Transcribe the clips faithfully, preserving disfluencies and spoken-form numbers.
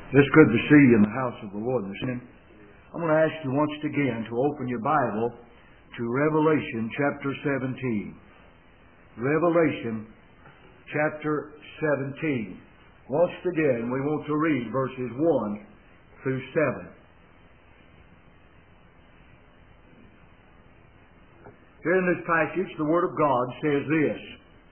It's good to see you in the house of the Lord this evening. I'm going to ask you once again to open your Bible to Revelation chapter seventeen. Revelation chapter seventeen. Once again, we want to read verses one through seven. Here in this passage, the Word of God says this: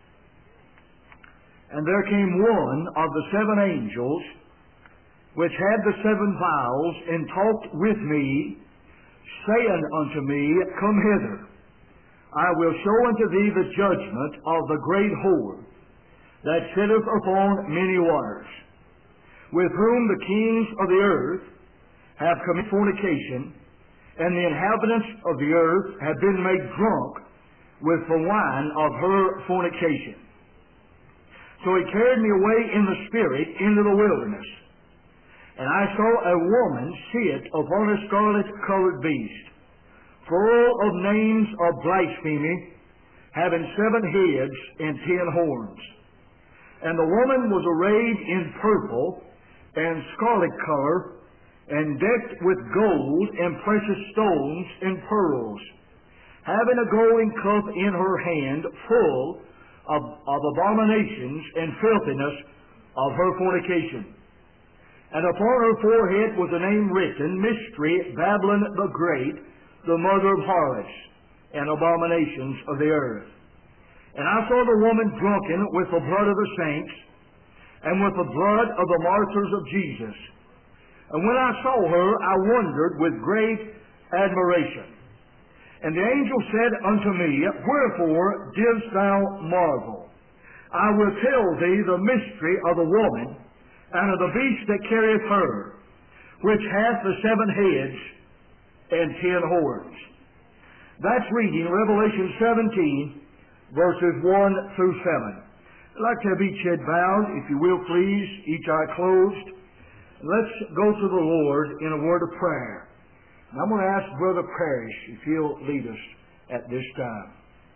"And there came one of the seven angels which had the seven vials, and talked with me, saying unto me, Come hither, I will show unto thee the judgment of the great whore, that sitteth upon many waters, with whom the kings of the earth have committed fornication, and the inhabitants of the earth have been made drunk with the wine of her fornication. So he carried me away in the spirit into the wilderness, and I saw a woman sit upon a scarlet-colored beast, full of names of blasphemy, having seven heads and ten horns. And the woman was arrayed in purple and scarlet color, and decked with gold and precious stones and pearls, having a golden cup in her hand full of, of abominations and filthiness of her fornication. And upon her forehead was a name written, Mystery, Babylon the Great, the mother of harlots and abominations of the earth. And I saw the woman drunken with the blood of the saints, and with the blood of the martyrs of Jesus. And when I saw her, I wondered with great admiration. And the angel said unto me, Wherefore didst thou marvel? I will tell thee the mystery of the woman, and of the beast that carrieth her, which hath the seven heads and ten horns." That's reading Revelation seventeen, verses one through seven. I'd like to have each head bowed, if you will please, each eye closed. Let's go to the Lord in a word of prayer. And I'm going to ask Brother Parrish if he'll lead us at this time.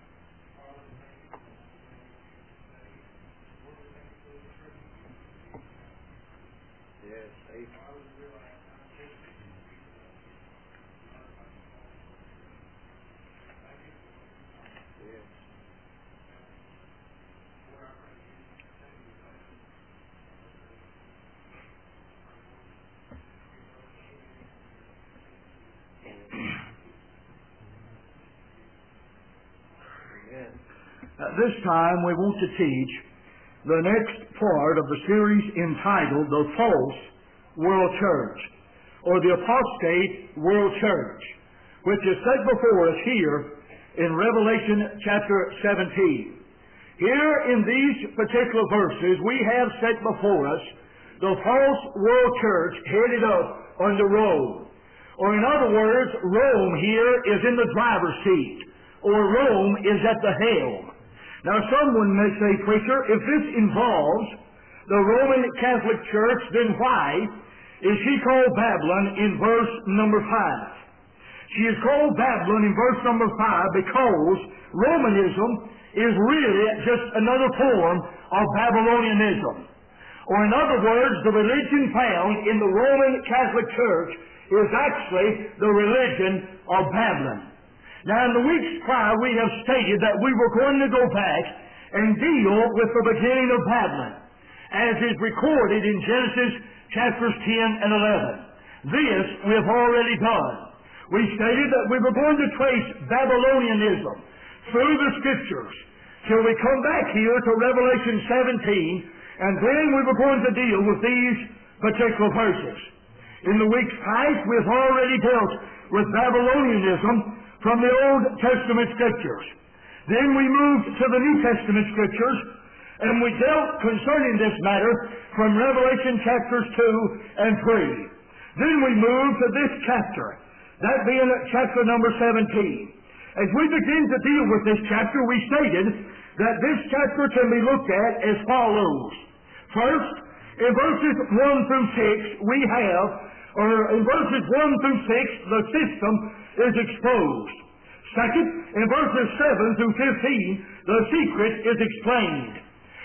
At this time, we want to teach the next part of the series entitled The False World Church, or the Apostate World Church, which is set before us here in Revelation chapter seventeen. Here in these particular verses, we have set before us the false world church headed up under Rome. Or in other words, Rome here is in the driver's seat, or Rome is at the helm. Now someone may say, Preacher, if this involves the Roman Catholic Church, then why is she called Babylon in verse number five? She is called Babylon in verse number five because Romanism is really just another form of Babylonianism. Or in other words, the religion found in the Roman Catholic Church is actually the religion of Babylon. Now, in the weeks prior, we have stated that we were going to go back and deal with the beginning of Babylon, as is recorded in Genesis chapters ten and eleven. This we have already done. We stated that we were going to trace Babylonianism through the Scriptures till we come back here to Revelation seventeen, and then we were going to deal with these particular verses. In the weeks past, we have already dealt with Babylonianism from the Old Testament Scriptures. Then we moved to the New Testament Scriptures, and we dealt concerning this matter from Revelation chapters two and three. Then we moved to this chapter, that being chapter number seventeen. As we begin to deal with this chapter, we stated that this chapter can be looked at as follows. First, in verses one through six, we have, or in verses one through six, the system is exposed. Second, in verses seven through fifteen, the secret is explained.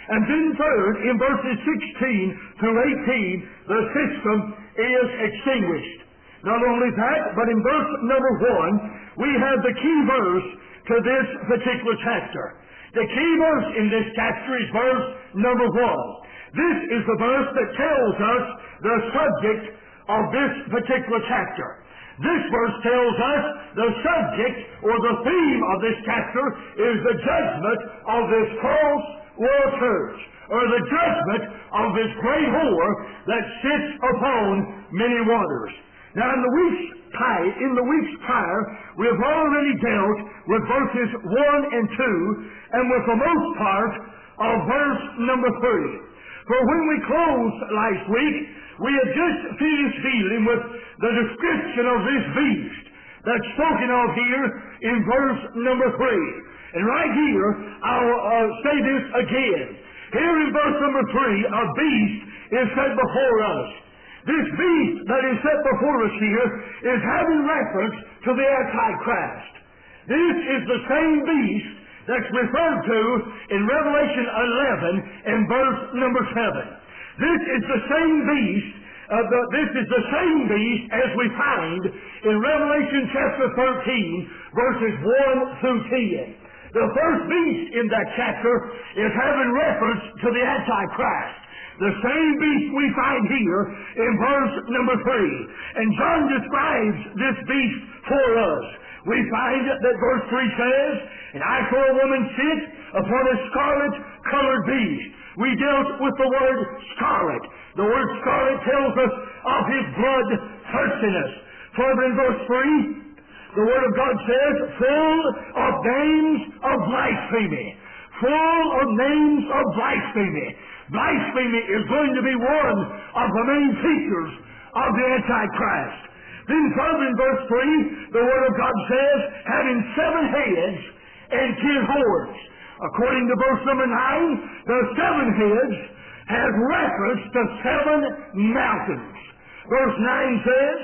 And then third, in verses sixteen through eighteen, the system is extinguished. Not only that, but in verse number one, we have the key verse to this particular chapter. The key verse in this chapter is verse number one. This is the verse that tells us the subject of this particular chapter. This verse tells us the subject or the theme of this chapter is the judgment of this false world church, or the judgment of this great whore that sits upon many waters. Now in the weeks prior, in the weeks prior, we have already dealt with verses one and two, and with the most part of verse number three. For when we closed last week, we had just finished dealing with the description of this beast that's spoken of here in verse number three. And right here, I'll uh, say this again. Here in verse number three, a beast is set before us. This beast that is set before us here is having reference to the Antichrist. This is the same beast that's referred to in Revelation eleven and verse number seven. This is the same beast, uh, the, this is the same beast as we find in Revelation chapter thirteen, verses one through ten. The first beast in that chapter is having reference to the Antichrist. The same beast we find here in verse number three. And John describes this beast for us. We find that verse three says, "And I saw a woman sit upon a scarlet-colored beast." We dealt with the word scarlet. The word scarlet tells us of his blood thirstiness. Further in verse three, the Word of God says, full of names of blasphemy. Full of names of blasphemy. Blasphemy is going to be one of the main features of the Antichrist. Then further in verse three, the Word of God says, having seven heads and ten horns. According to verse number nine, the seven heads has reference to seven mountains. Verse nine says,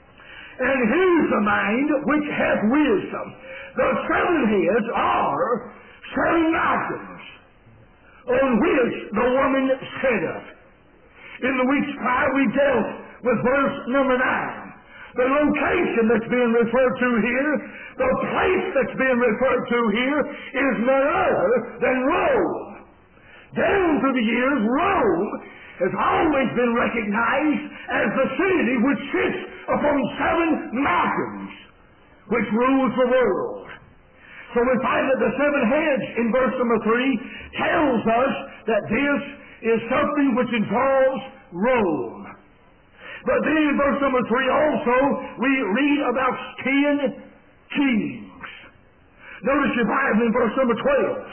and here's the mind which hath wisdom. The seven heads are seven mountains on which the woman sitteth. In the weeks prior we dealt with verse number nine. The location that's being referred to here, the place that's being referred to here, is none other than Rome. Down through the years, Rome has always been recognized as the city which sits upon seven mountains, which rules the world. So we find that the seven heads in verse number three tells us that this is something which involves Rome. But then in verse number three also, we read about ten kings. Notice your Bible in verse number twelve.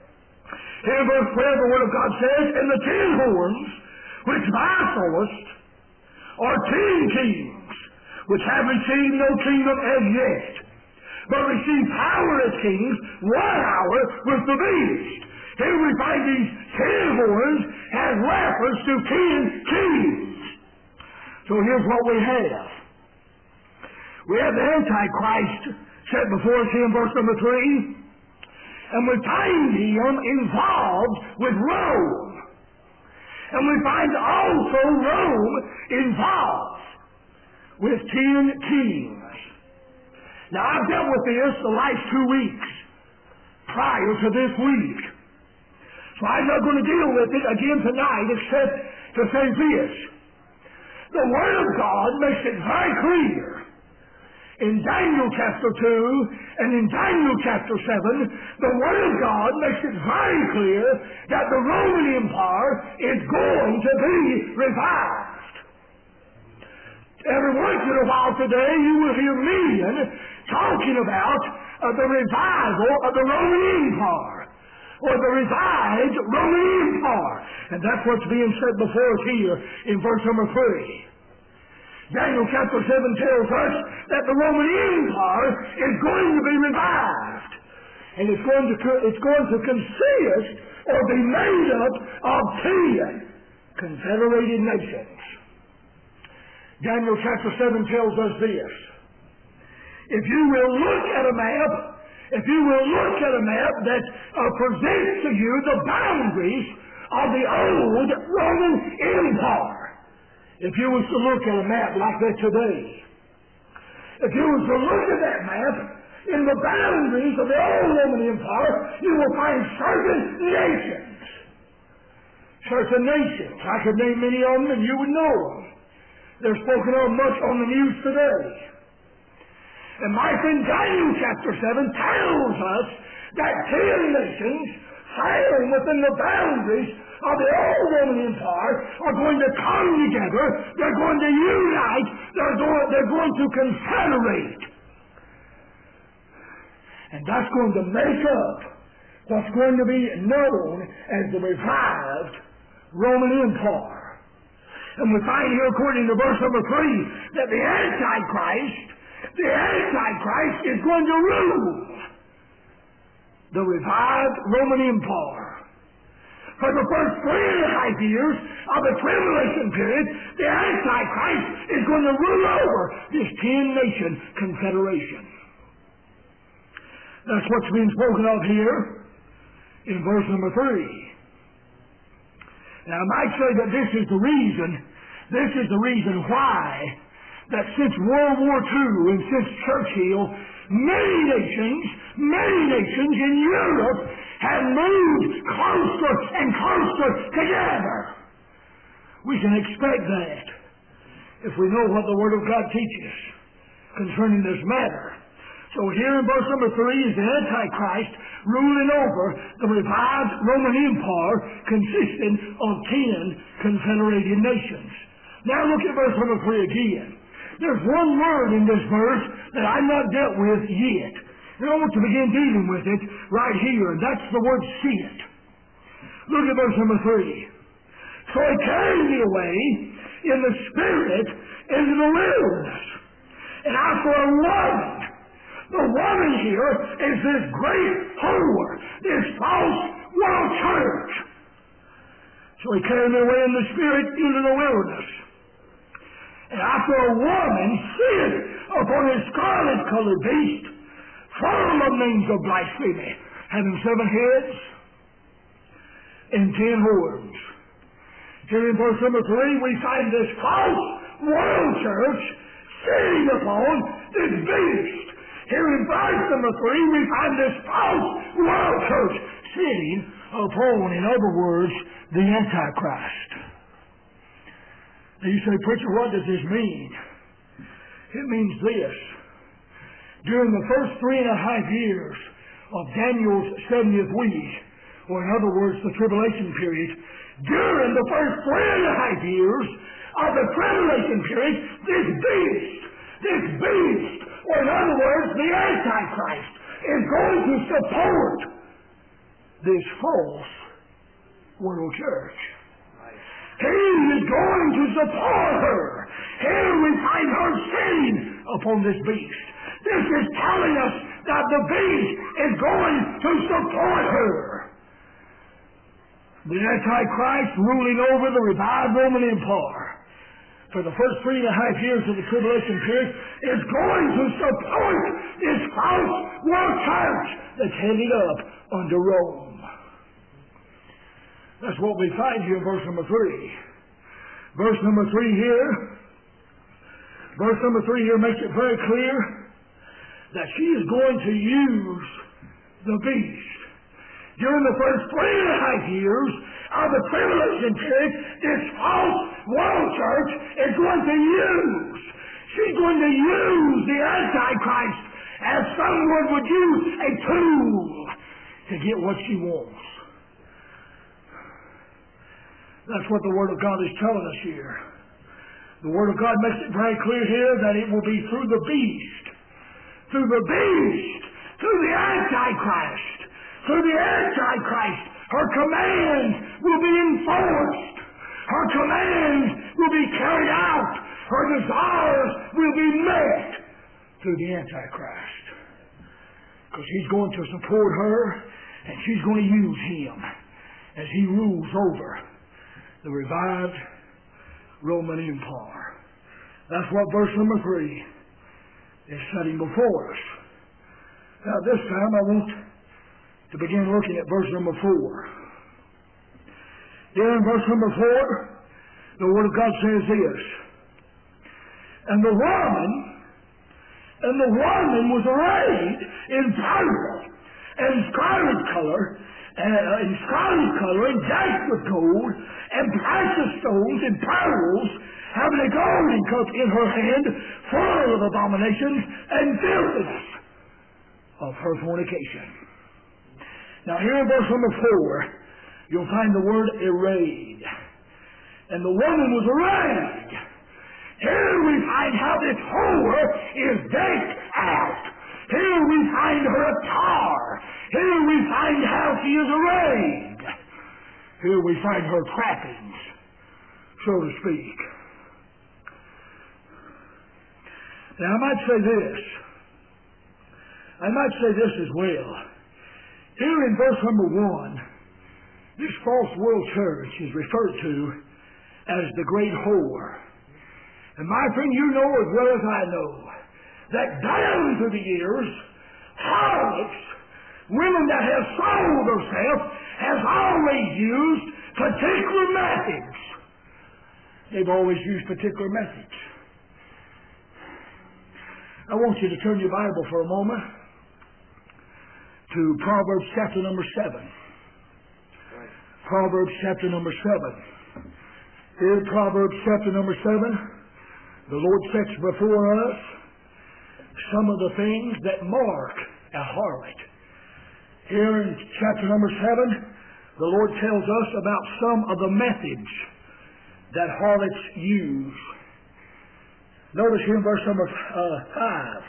In verse twelve, the Word of God says, and the ten horns which thou sawest are ten kings, which have received no kingdom as yet, but receive power as kings one hour with the beast. Here we find these ten horns has reference to ten kings. So here's what we have. We have the Antichrist set before us here in verse number three, and we find him involved with Rome. And we find also Rome involved with ten kings. Now I've dealt with this the last two weeks prior to this week. So I'm not going to deal with it again tonight except to say this. The Word of God makes it very clear in Daniel chapter two and in Daniel chapter seven, the Word of God makes it very clear that the Roman Empire is going to be revived. Every once in a while today you will hear men talking about uh, the revival of the Roman Empire, or the revived Roman Empire. And that's what's being said before us here in verse number three. Daniel chapter seven tells us that the Roman Empire is going to be revived. And it's going to, it's going to consist or be made up of ten confederated nations. Daniel chapter seven tells us this. If you will look at a map, if you will look at a map that uh, presents to you the boundaries of the old Roman Empire. If you was to look at a map like that today, if you was to look at that map, in the boundaries of the old Roman Empire, you will find certain nations. Certain nations. I could name many of them and you would know them. They're spoken of much on the news today. And my friend Daniel chapter seven tells us that ten nations falling within the boundaries of the old Roman Empire are going to come together. They're going to unite. They're going, they're going to confederate. And that's going to make up what's going to be known as the revived Roman Empire. And we find here, according to verse number three, that the Antichrist, the Antichrist is going to rule the revived Roman Empire. For the first three and a half years of the tribulation period, the Antichrist is going to rule over this ten-nation confederation. That's what's being spoken of here in verse number three. Now, I might say that this is the reason, this is the reason why that since World War Two and since Churchill, many nations, many nations in Europe have moved closer and closer together. We can expect that if we know what the Word of God teaches concerning this matter. So here in verse number three is the Antichrist ruling over the revived Roman Empire consisting of ten confederated nations. Now look at verse number three again. There's one word in this verse that I've not dealt with yet. And I want to begin dealing with it right here, and that's the word sit. Look at verse number three. So he carried me away in the spirit into the wilderness, and I saw a woman. The woman here is this great whore, this false world church. So he carried me away in the spirit into the wilderness. And I saw a woman sit upon a scarlet-colored beast, full of names of blasphemy, having seven heads and ten horns. Here in verse number three, we find this false world church sitting upon this beast. Here in verse number three, we find this false world church sitting upon, in other words, the Antichrist. Now you say, preacher, what does this mean? It means this. During the first three and a half years of Daniel's seventieth week, or in other words, the tribulation period, during the first three and a half years of the tribulation period, this beast, this beast, or in other words, the Antichrist, is going to support this false world church. He is going to support her. Here we find her sitting upon this beast. This is telling us that the beast is going to support her. The Antichrist ruling over the revived Roman Empire for the first three and a half years of the tribulation period is going to support this false world church that's headed up under Rome. That's what we find here in verse number three. Verse number three here, verse number three here makes it very clear that she is going to use the beast. During the first three and a half years of the tribulation period, this false world church is going to use, she's going to use the Antichrist as someone would use a tool to get what she wants. That's what the Word of God is telling us here. The Word of God makes it very clear here that it will be through the beast, through the beast, through the Antichrist, through the Antichrist, her commands will be enforced. Her commands will be carried out. Her desires will be met through the Antichrist. Because he's going to support her, and she's going to use him as he rules over the revived Roman Empire. That's what verse number three is setting before us. Now this time I want to begin looking at verse number four. Here in verse number four, the Word of God says this, and the woman, and the woman was arrayed in purple and scarlet color, uh, in scarlet color and decked with gold and precious stones and pearls, having a golden cup in her hand, full of abominations and filthiness of her fornication. Now here in verse number four, you'll find the word arrayed. And the woman was arrayed. Here we find how this whore is decked out. Here we find her attire. Here we find how she is arrayed. Here we find her trappings, so to speak. Now I might say this. I might say this as well. Here in verse number one, this false world church is referred to as the great whore. And my friend, you know as well as I know that down through the years, harlots, women that have sold themselves, has always used particular methods. They've always used particular methods. I want you to turn your Bible for a moment to Proverbs chapter number seven. Right. Proverbs chapter number seven. In Proverbs chapter number seven, the Lord sets before us some of the things that mark a harlot. Here in chapter number seven, the Lord tells us about some of the methods that harlots use. Notice here in verse number uh, five.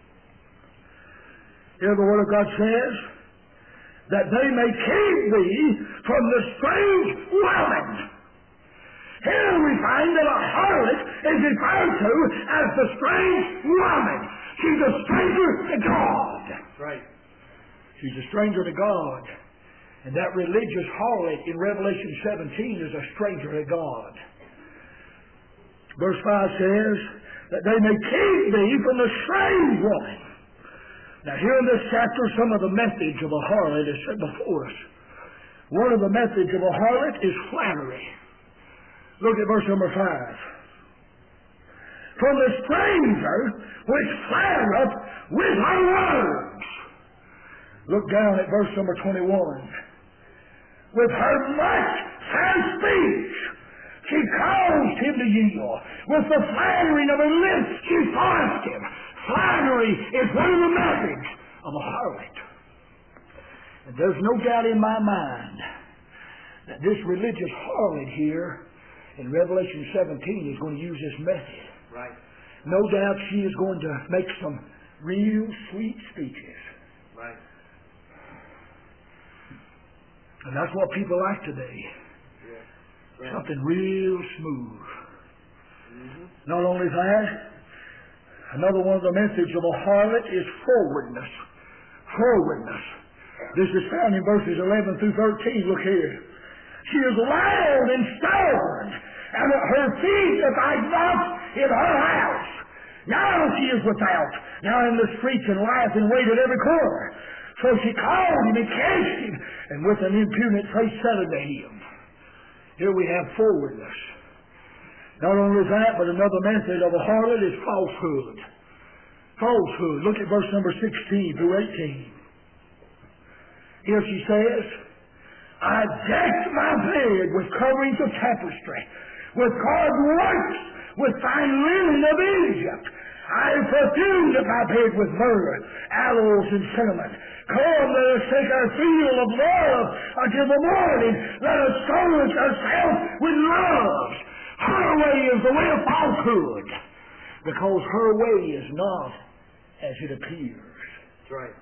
Here the Word of God says, that they may keep thee from the strange woman. Here we find that a harlot is referred to as the strange woman. She's a stranger to God. Right. She's a stranger to God. And that religious harlot in Revelation seventeen is a stranger to God. Verse five says, that they may keep thee from the strange woman. Now here in this chapter, some of the methods of a harlot is set before us. One of the methods of a harlot is flattery. Look at verse number five. From the stranger which flattereth with her words. Look down at verse number twenty-one. With her much fair speech, she caused him to yield. With the flattering of her lips, she forced him. Flattery is one of the methods of a harlot. And there's no doubt in my mind that this religious harlot here in Revelation seventeen is going to use this method. Right. No doubt she is going to make some real sweet speeches. Right. And that's what people like today. Yeah. Right. Something real smooth. Mm-hmm. Not only that, another one of the methods of a harlot is forwardness. Forwardness. This is found in verses eleven through thirteen. Look here. She is loud and stubborn, and her feet abide not in her house. Now she is without, now in the streets, and lieth in wait at every corner. So she called him and cast him, and with an impudent face said unto him. Here we have forwardness. Not only that, but another method of a harlot is falsehood. Falsehood. Look at verse number sixteen through eighteen. Here she says, I decked my bed with coverings of tapestry, with carved works, with fine linen of Egypt. I perfumed my bed with myrrh, aloes, and cinnamon. Come, let us take our fill of love until the morning. Let us solace ourselves with loves. Her way is the way of falsehood, because her way is not as it appears. That's right.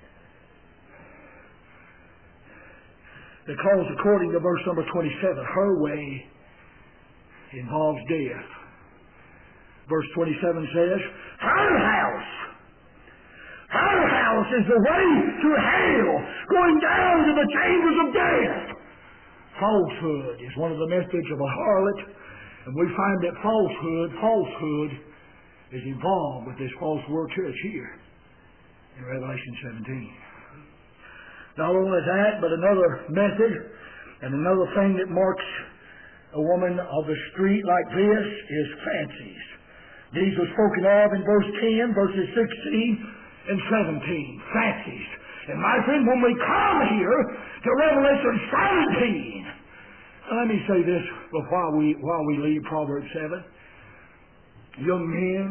Because according to verse number twenty-seven, her way involves death. Verse twenty-seven says, her house, her house is the way to hell, going down to the chambers of death. Falsehood is one of the methods of a harlot, and we find that falsehood, falsehood is involved with this false world church here in Revelation seventeen. Not only that, but another method And another thing that marks a woman of the street like this is fancies. These are spoken of in verse ten, verses sixteen and seventeen. Fancies. And my friend, when we come here to Revelation seventeen, let me say this while we while we leave Proverbs seven. Young men,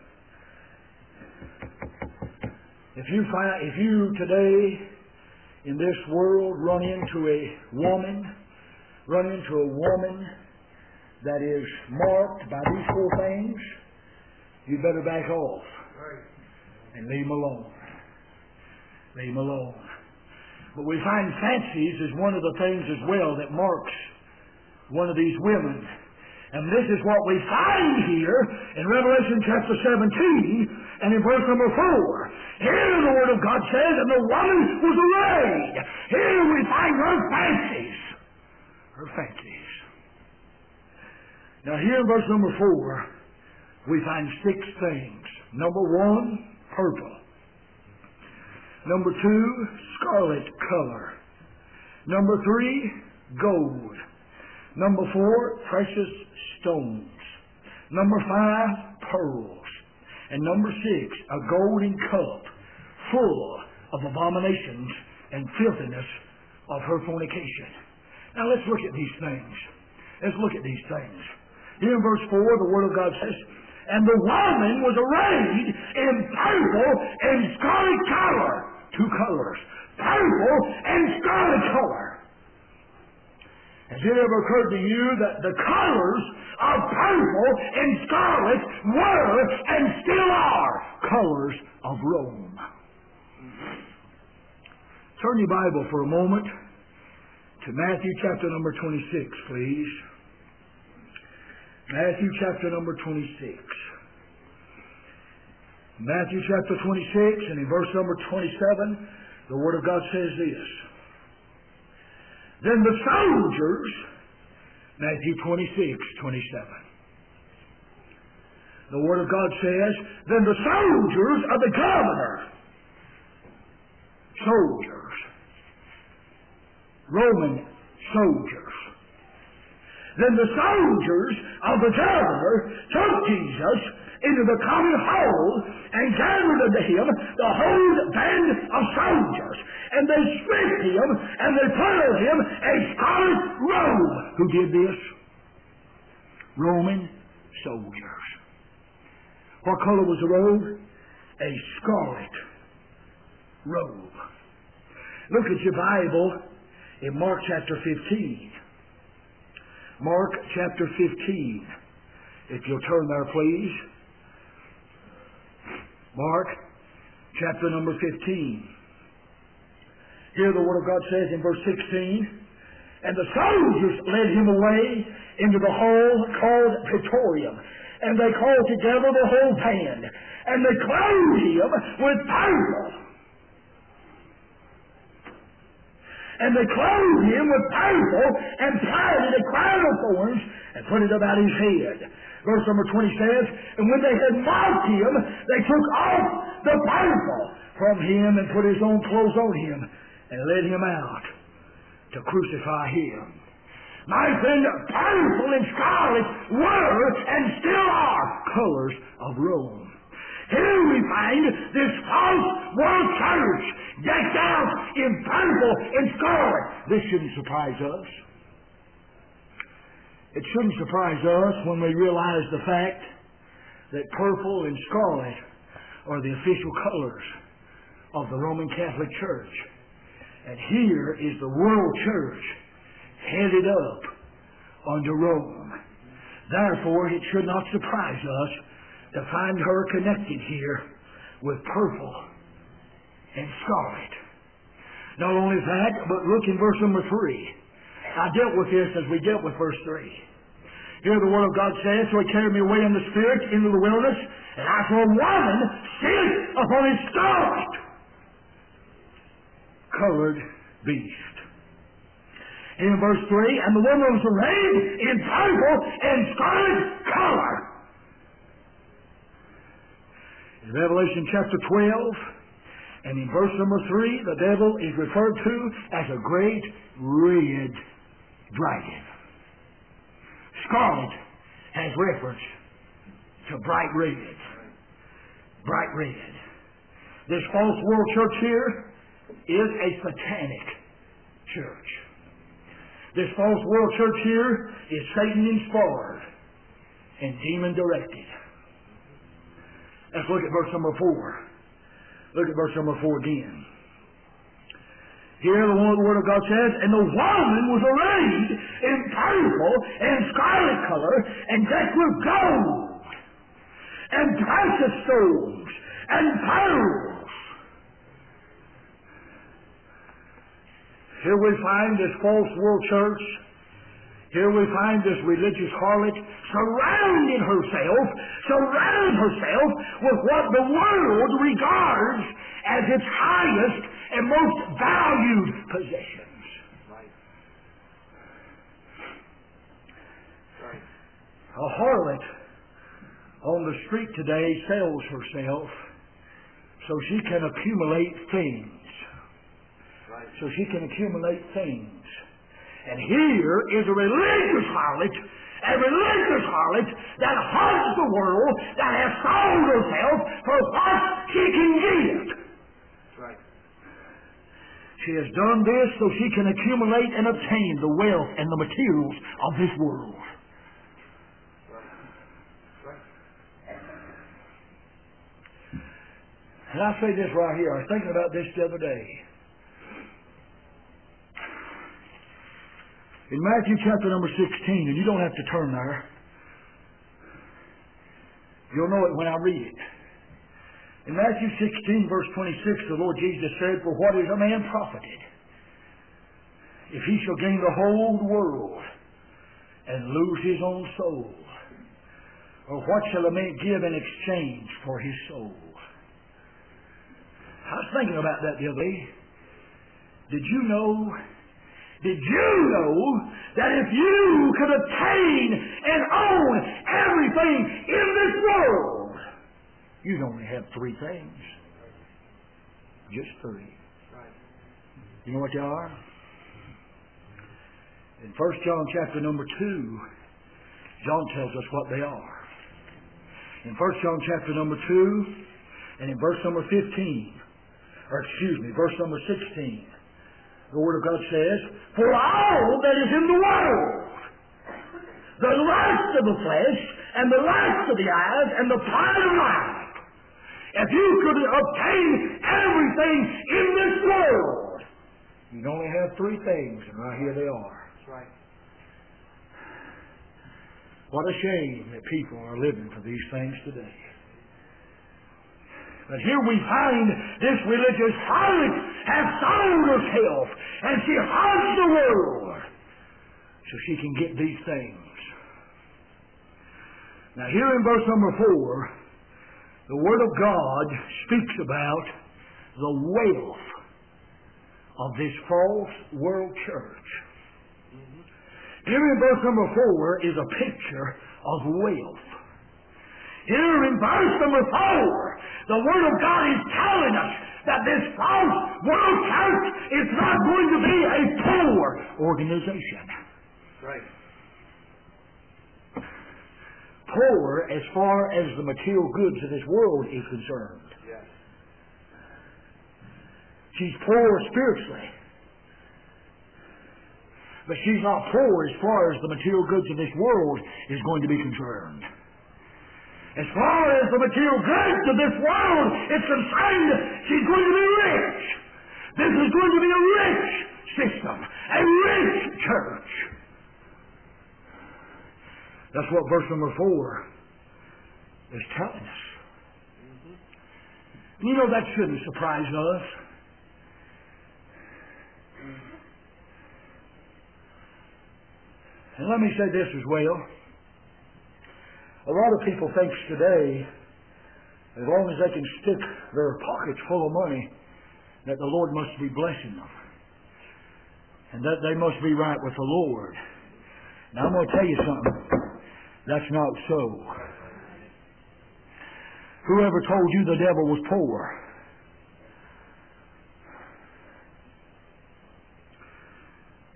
if you find if you today in this world run into a woman, run into a woman that is marked by these four things, you better back off and leave them alone. Leave them alone. But we find fancies is one of the things as well that marks one of these women. And this is what we find here in Revelation chapter seventeen and in verse number four. Here the Word of God says, and the woman was arrayed. Here we find her fancies. Her fancies. Now here in verse number four, we find six things. Number one, purple. Number two, scarlet color. Number three, gold. Number four, precious stones. Number five, pearls. And number six, a golden cup full of abominations and filthiness of her fornication. Now let's look at these things. Let's look at these things. Here in verse four, the Word of God says, and the woman was arrayed in purple and scarlet color. Two colors. Purple and scarlet color. Has it ever occurred to you that the colors of purple and scarlet were and still are colors of Rome? Turn your Bible for a moment to Matthew chapter number twenty-six, please. Matthew chapter number twenty-six. Matthew chapter twenty-six, and in verse number twenty-seven, the Word of God says this. Then the soldiers, Matthew twenty-six, twenty-seven. The Word of God says, then the soldiers of the governor, soldiers, Roman soldiers, then the soldiers of the governor took Jesus into the common hall and gathered unto him the whole band of soldiers. And they stripped him and they put on him a scarlet robe. Who did this? Roman soldiers. What color was the robe? A scarlet robe. Look at your Bible in Mark chapter fifteen. Mark chapter fifteen. If you'll turn there, please. Mark chapter number fifteen. Here the Word of God says in verse sixteen, and the soldiers led him away into the hall called Praetorium, and they called together the whole band, and they clothed him with purple. And they clothed him with purple and planted a crown of thorns and put it about his head. Verse number twenty says, and when they had mocked him, they took off the purple from him and put his own clothes on him and led him out to crucify him. My friend, purple and scarlet were and still are colors of Rome. Here we find this false world church decked out in purple and scarlet. This shouldn't surprise us. It shouldn't surprise us when we realize the fact that purple and scarlet are the official colors of the Roman Catholic Church. And here is the world church headed up under Rome. Therefore, it should not surprise us to find her connected here with purple and scarlet. Not only that, but look in verse number three. I dealt with this as we dealt with verse three. Here the Word of God says, so he carried me away in the Spirit into the wilderness, and I saw a woman sit upon a scarlet colored beast. In verse three, and the woman was arrayed in purple and scarlet color. In Revelation chapter twelve, and in verse number three, the devil is referred to as a great red dragon. Scarlet has reference to bright red. Bright red. This false world church here is a satanic church. This false world church here is Satan inspired and demon directed. Let's look at verse number four. Look at verse number four again. Here the Word of God says, and the woman was arrayed in purple and scarlet color and decked with gold and precious stones and pearls. Here we find this false world church. Here we find this religious harlot surrounding herself, surrounding herself with what the world regards as its highest and most valued possessions. Right. Right. A harlot on the street today sells herself so she can accumulate things. Right. So she can accumulate things. And here is a religious harlot, a religious harlot that haunts the world, that has sold herself for what she can get. Right. She has done this so she can accumulate and obtain the wealth and the materials of this world. Right. Right. And I say this right here. I was thinking about this the other day. In Matthew chapter number sixteen, and you don't have to turn there. You'll know it when I read it. In Matthew sixteen, verse twenty-six, the Lord Jesus said, for what is a man profited if he shall gain the whole world and lose his own soul? Or what shall a man give in exchange for his soul? I was thinking about that the other day. Did you know, did you know that if you could obtain and own everything in this world, you'd only have three things? Just three. Right. You know what they are? In First John chapter number two, John tells us what they are. In First John chapter number two, and in verse number fifteen, or excuse me, verse number sixteen, the Word of God says, for all that is in the world, the lust of the flesh, and the lust of the eyes, and the pride of life, if you could obtain everything in this world, you'd only have three things, and right here they are. That's right. What a shame that people are living for these things today. But here we find this religious harlot has sold herself, and she haunts the world so she can get these things. Now here in verse number four, the Word of God speaks about the wealth of this false world church. Mm-hmm. Here in verse number four is a picture of wealth. Here in verse number four, the Word of God is telling us that this false world church is not going to be a poor organization. Right. Poor as far as the material goods of this world is concerned. Yes. She's poor spiritually. But she's not poor as far as the material goods of this world is going to be concerned. As far as the material goods of this world is concerned, she's going to be rich. This is going to be a rich system, a rich church. That's what verse number four is telling us. Mm-hmm. You know, that shouldn't surprise us. And let me say this as well. A lot of people think today, as long as they can stick their pockets full of money, that the Lord must be blessing them. And that they must be right with the Lord. Now I'm going to tell you something. That's not so. Whoever told you the devil was poor?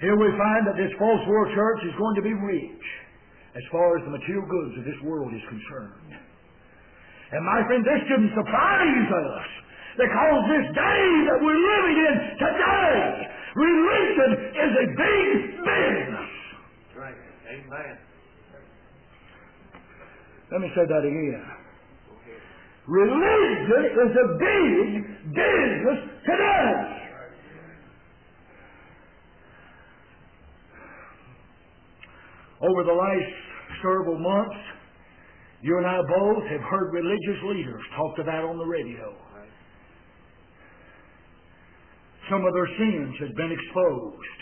Here we find that this false world church is going to be rich as far as the material goods of this world is concerned. And my friend, this shouldn't surprise us, because this day that we're living in today, religion is a big business. Right. Amen. Let me say that again. Religion is a big business today. Over the last several months, you and I both have heard religious leaders talked about on the radio. Some of their sins have been exposed.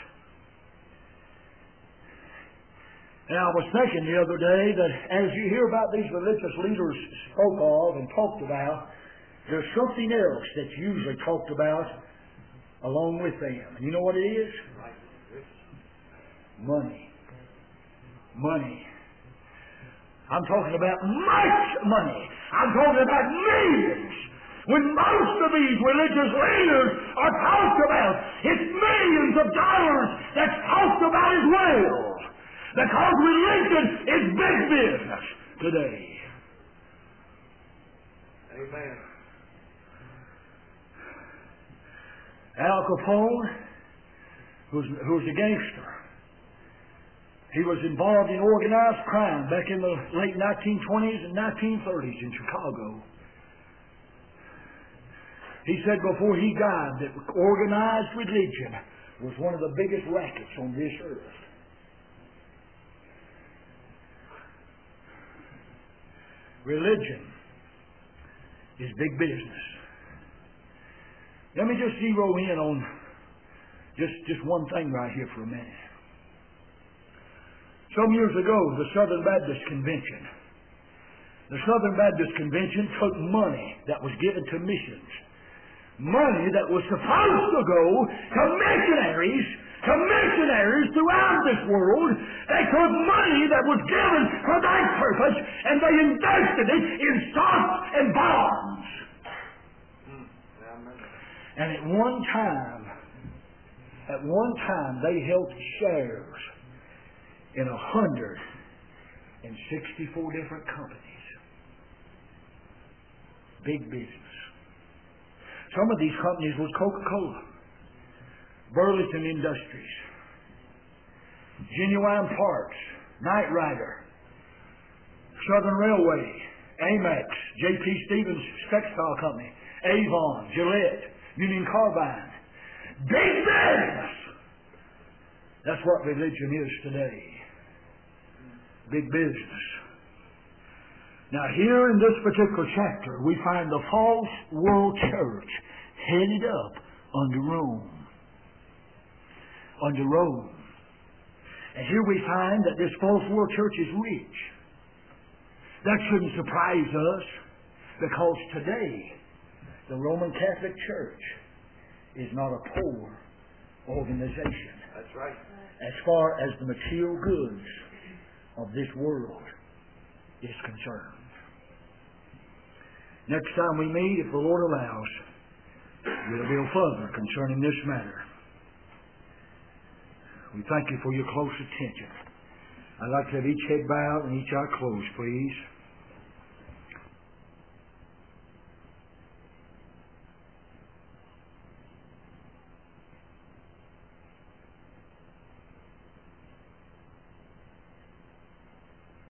And I was thinking the other day that as you hear about these religious leaders spoke of and talked about, there's something else that's usually talked about along with them. And you know what it is? Money. Money. I'm talking about much money. I'm talking about millions. When most of these religious leaders are talked about, it's millions of dollars that's talked about as well. Because religion is big business today. Amen. Al Capone, who's, who's a gangster, he was involved in organized crime back in the late nineteen twenties and nineteen thirties in Chicago. He said before he died that organized religion was one of the biggest rackets on this earth. Religion is big business. Let me just zero in on just, just one thing right here for a minute. Some years ago, the Southern Baptist Convention, the Southern Baptist Convention took money that was given to missions, money that was supposed to go to missionaries, to missionaries throughout this world. They took money that was given for that purpose and they invested it in stocks and bonds. And at one time, at one time they held shares in a hundred and sixty-four different companies. Big business. Some of these companies was Coca-Cola, Burlington Industries, Genuine Parts, Knight Rider, Southern Railway, Amex, J P Stevens Textile Company, Avon, Gillette, Union Carbide. Big business! That's what religion is today. Big business. Now here in this particular chapter, we find the false world church headed up under Rome. Under Rome. And here we find that this false world church is rich. That shouldn't surprise us, because today the Roman Catholic Church is not a poor organization. That's right. As far as the material goods of this world is concerned. Next time we meet, if the Lord allows, we'll deal further concerning this matter. We thank you for your close attention. I'd like to have each head bowed and each eye closed, please.